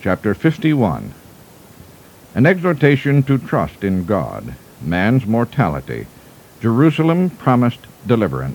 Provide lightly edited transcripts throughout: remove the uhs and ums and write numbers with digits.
Chapter 51. An exhortation to trust in God, man's mortality, Jerusalem promised deliverance.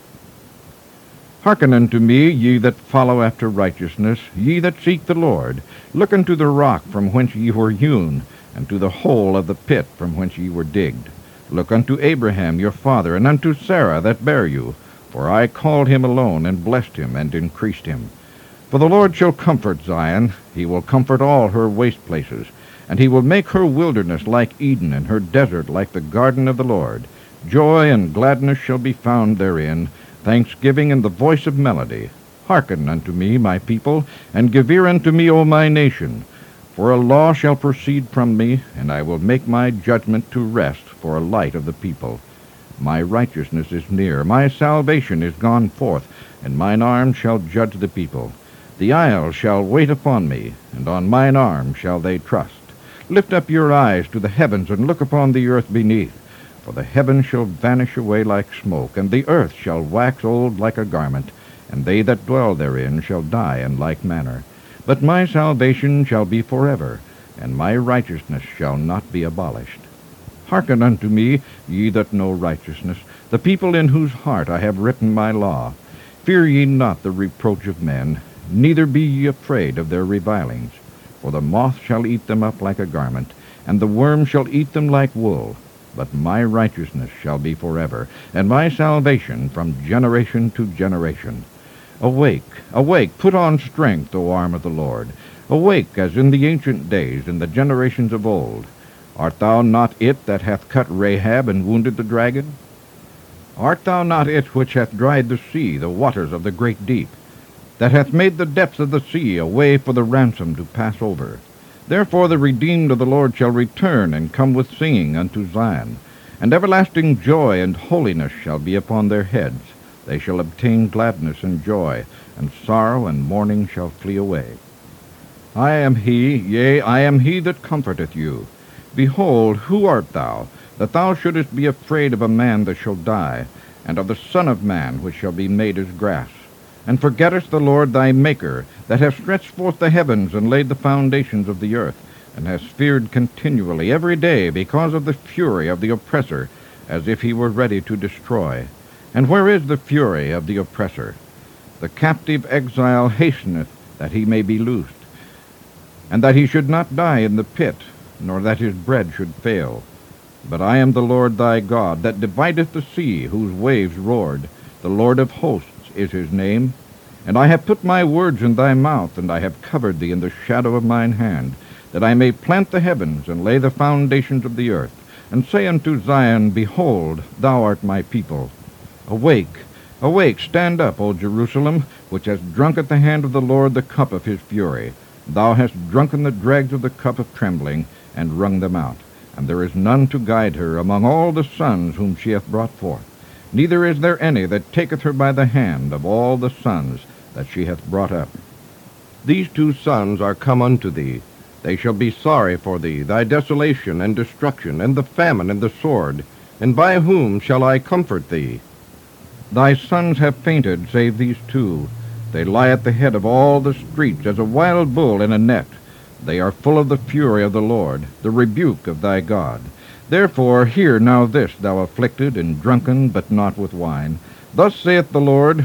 Hearken unto me, ye that follow after righteousness, ye that seek the Lord. Look unto the rock from whence ye were hewn, and to the hole of the pit from whence ye were digged. Look unto Abraham your father, and unto Sarah that bare you. For I called him alone, and blessed him, and increased him. For the Lord shall comfort Zion, he will comfort all her waste places, and he will make her wilderness like Eden, and her desert like the garden of the Lord. Joy and gladness shall be found therein, thanksgiving and the voice of melody. Hearken unto me, my people, and give ear unto me, O my nation. For a law shall proceed from me, and I will make my judgment to rest for a light of the people. My righteousness is near, my salvation is gone forth, and mine arm shall judge the people. The isles shall wait upon me, and on mine arm shall they trust. Lift up your eyes to the heavens, and look upon the earth beneath. For the heavens shall vanish away like smoke, and the earth shall wax old like a garment, and they that dwell therein shall die in like manner. But my salvation shall be forever, and my righteousness shall not be abolished. Hearken unto me, ye that know righteousness, the people in whose heart I have written my law. Fear ye not the reproach of men, neither be ye afraid of their revilings. For the moth shall eat them up like a garment, and the worm shall eat them like wool. But my righteousness shall be forever, and my salvation from generation to generation. Awake, awake, put on strength, O arm of the Lord. Awake, as in the ancient days, in the generations of old. Art thou not it that hath cut Rahab and wounded the dragon? Art thou not it which hath dried the sea, the waters of the great deep, that hath made the depths of the sea a way for the ransom to pass over? Therefore the redeemed of the Lord shall return, and come with singing unto Zion. And everlasting joy and holiness shall be upon their heads. They shall obtain gladness and joy, and sorrow and mourning shall flee away. I am he, yea, I am he that comforteth you. Behold, who art thou, that thou shouldest be afraid of a man that shall die, and of the Son of Man which shall be made as grass? And forgettest the Lord thy Maker, that hath stretched forth the heavens, and laid the foundations of the earth, and hast feared continually every day because of the fury of the oppressor, as if he were ready to destroy. And where is the fury of the oppressor? The captive exile hasteneth that he may be loosed, and that he should not die in the pit, nor that his bread should fail. But I am the Lord thy God, that divideth the sea, whose waves roared. The Lord of hosts is his name. And I have put my words in thy mouth, and I have covered thee in the shadow of mine hand, that I may plant the heavens, and lay the foundations of the earth, and say unto Zion, Behold, thou art my people. Awake, awake, stand up, O Jerusalem, which hast drunk at the hand of the Lord the cup of his fury. Thou hast drunken the dregs of the cup of trembling, and wrung them out. And there is none to guide her among all the sons whom she hath brought forth. Neither is there any that taketh her by the hand of all the sons that she hath brought up. These two sons are come unto thee. They shall be sorry for thee, thy desolation and destruction, and the famine and the sword. And by whom shall I comfort thee? Thy sons have fainted, save these two. They lie at the head of all the streets as a wild bull in a net. They are full of the fury of the Lord, the rebuke of thy God. Therefore hear now this, thou afflicted and drunken, but not with wine. Thus saith the Lord,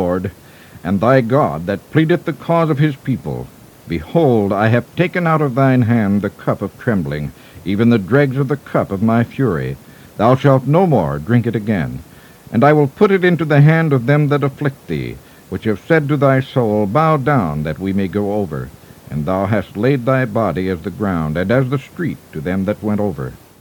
and thy God, that pleadeth the cause of his people. Behold, I have taken out of thine hand the cup of trembling, even the dregs of the cup of my fury. Thou shalt no more drink it again. And I will put it into the hand of them that afflict thee, which have said to thy soul, Bow down, that we may go over. And thou hast laid thy body as the ground, and as the street to them that went over.